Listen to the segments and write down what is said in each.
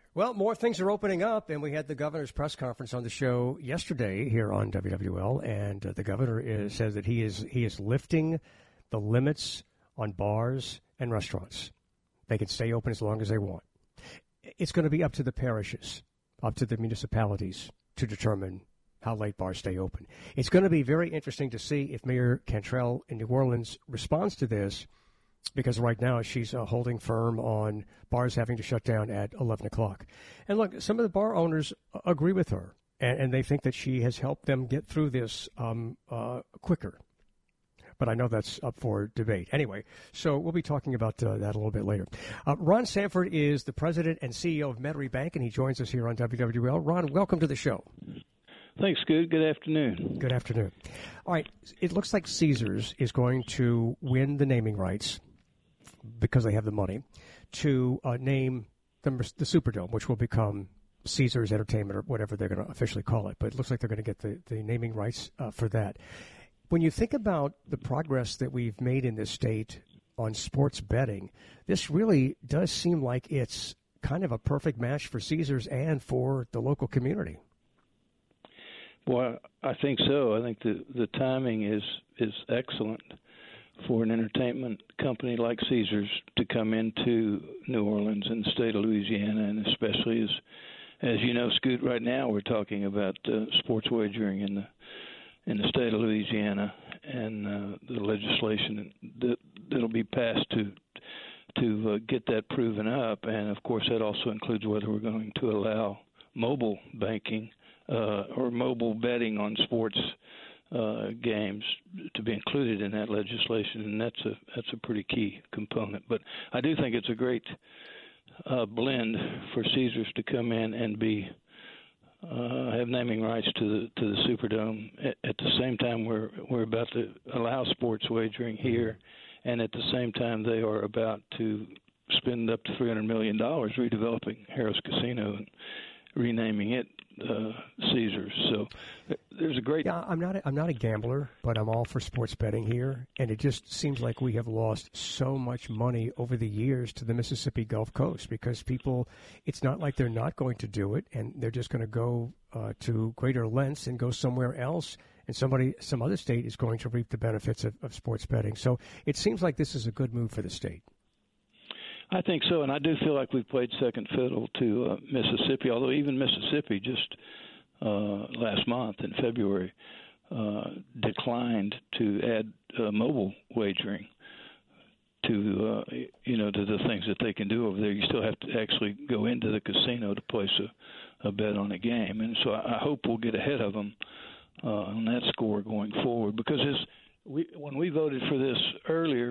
Well, more things are opening up, and we had the governor's press conference on the show yesterday here on WWL, and the governor says that he is lifting the limits on bars and restaurants. They can stay open as long as they want. It's going to be up to the parishes, up to the municipalities to determine how late bars stay open. It's going to be very interesting to see if Mayor Cantrell in New Orleans responds to this, because right now she's holding firm on bars having to shut down at 11 o'clock. And look, some of the bar owners agree with her, and they think that she has helped them get through this quicker. But I know that's up for debate. Anyway, so we'll be talking about that a little bit later. Ron Sanford is the president and CEO of Metairie Bank, and he joins us here on WWL. Ron, welcome to the show. Thanks, Scoot. Good afternoon. Good afternoon. All right, it looks like Caesars is going to win the naming rights because they have the money to name the Superdome, which will become Caesars Entertainment or whatever they're going to officially call it. But it looks like they're going to get the naming rights for that. When you think about the progress that we've made in this state on sports betting, this really does seem like it's kind of a perfect match for Caesars and for the local community. Well, I think so. I think the timing is excellent for an entertainment company like Caesars to come into New Orleans and the state of Louisiana, and especially as you know, Scoot, right now we're talking about sports wagering in the state of Louisiana and the legislation that'll be passed to get that proven up, and of course that also includes whether we're going to allow mobile banking or mobile betting on sports games to be included in that legislation, and that's a pretty key component. But I do think it's a great blend for Caesars to come in and have naming rights to the Superdome at the same time we're about to allow sports wagering here, and at the same time they are about to spend up to $300 million redeveloping Harrah's Casino and renaming it Caesars. So there's a great. Yeah, I'm not a gambler, but I'm all for sports betting here, and it just seems like we have lost so much money over the years to the Mississippi Gulf Coast because people. It's not like they're not going to do it, and they're just going to go to greater lengths and go somewhere else, and some other state is going to reap the benefits of sports betting. So it seems like this is a good move for the state. I think so, and I do feel like we've played second fiddle to Mississippi, although even Mississippi just last month in February declined to add mobile wagering to the things that they can do over there. You still have to actually go into the casino to place a bet on a game, and so I hope we'll get ahead of them on that score going forward, because when we voted for this earlier,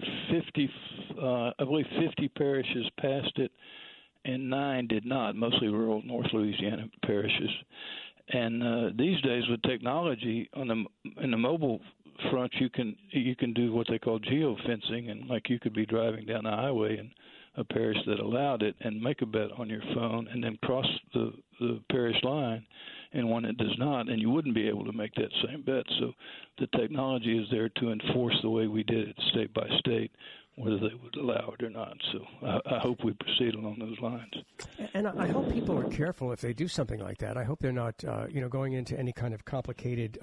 I believe 50 parishes passed it, and 9 did not, mostly rural North Louisiana parishes. And these days, with technology in the mobile front, you can do what they call geofencing, and like you could be driving down the highway in a parish that allowed it and make a bet on your phone, and then cross the parish line in one that does not, and you wouldn't be able to make that same bet. So the technology is there to enforce the way we did it state by state, whether they would allow it or not. So I hope we proceed along those lines. And I hope people are careful if they do something like that. I hope they're not, going into any kind of complicated,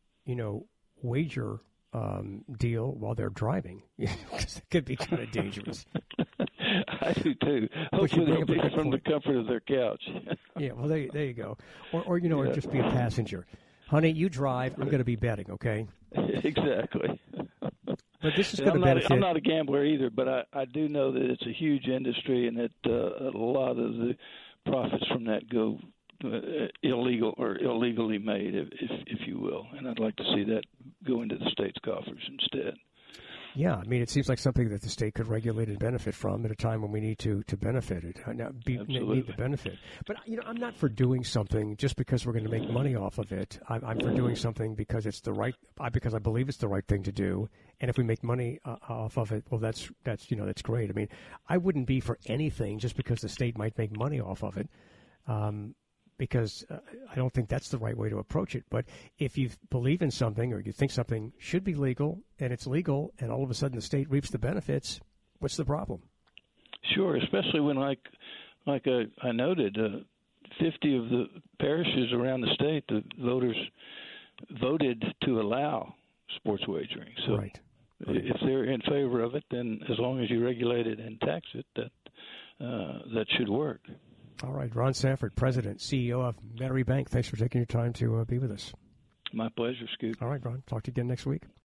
wager deal while they're driving, because it could be kind of dangerous. I do too. Hopefully they'll be from the comfort of their couch. Yeah, well, there you go. Or just be a passenger. Honey, you drive. I'm going to be betting, okay? Exactly. But this is going to benefit. I'm not a gambler either, but I do know that it's a huge industry, and that a lot of the profits from that go illegal or illegally made, if you will. And I'd like to see that go into the state's coffers instead. Yeah, I mean, it seems like something that the state could regulate and benefit from at a time when we need to benefit it. Need the benefit. But, I'm not for doing something just because we're going to make money off of it. I'm for doing something because it's because I believe it's the right thing to do. And if we make money off of it, well, that's great. I mean, I wouldn't be for anything just because the state might make money off of it. Because I don't think that's the right way to approach it. But if you believe in something or you think something should be legal and it's legal and all of a sudden the state reaps the benefits, what's the problem? Sure, especially when, like like I noted, 50 of the parishes around the state, the voters voted to allow sports wagering. So right. If they're in favor of it, then as long as you regulate it and tax it, that should work. All right. Ron Sanford, President, CEO of Metairie Bank. Thanks for taking your time to be with us. My pleasure, Scoot. All right, Ron. Talk to you again next week.